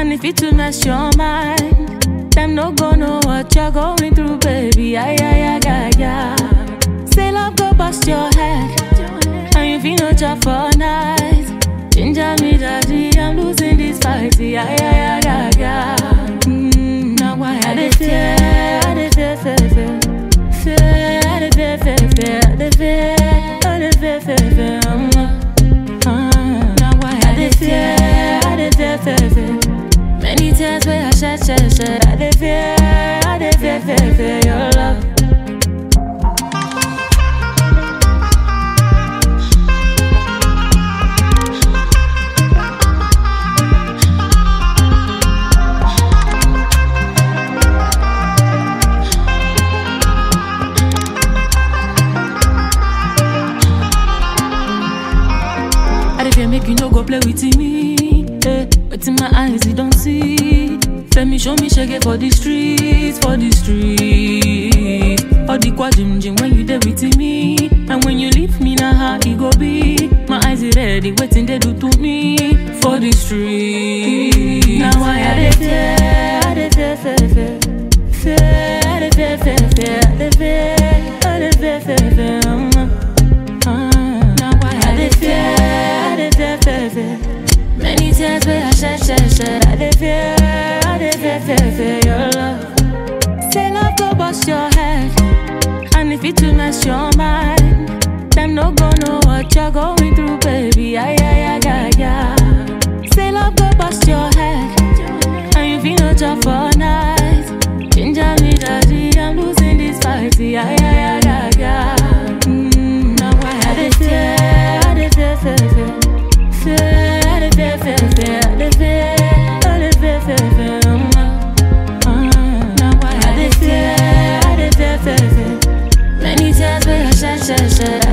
And if it to mess your mind, them no go know what you're going through, baby. Ay, ay, ay, ay, ay. Say love go bust your head, and you feel no job for night. Ginger me, daddy, I'm losing this fight. Ay, ay, ay, ay, ay. Now why I dey fear, I dey fear, fear, fear, fear, I dey fear, fear, fear, I dey fear, I dey fear, fear, fear. Now why I dey fear, I dey fear, fear, fear. Many times where I shed, I dey fear, fear, fear your love. Make you no go play with me, but in my eyes you don't see. Let me show me shake it for the streets, for the streets. All the quad gym when you there with me, and when you leave me now how it go be. My eyes are ready, waiting they do to me for the streets. Now why I dey fear, I dey fear, fear, fear, fear, I dey fear, fear, fear, I dey fear, I dey fear, fear, fear. Now why I dey fear. Many times where I shed, I dey fear, fear your love. Say love go bust your head, and if it to mess your mind, them no go know what you're going through, baby. Ay, ay, ay, ay, ay. Say love go bust your head, and you feel no job for night. Ginger me, daddy, I'm losing this fight. Ay, ay, ay, ay, ay. Now why I dey fear, I dey fear, fear, fear. Fear, I dey fear, fear, fear, I dey fear, I dey fear, fear, fear. Now why I dey fear, fear, fear. Many times where I shed,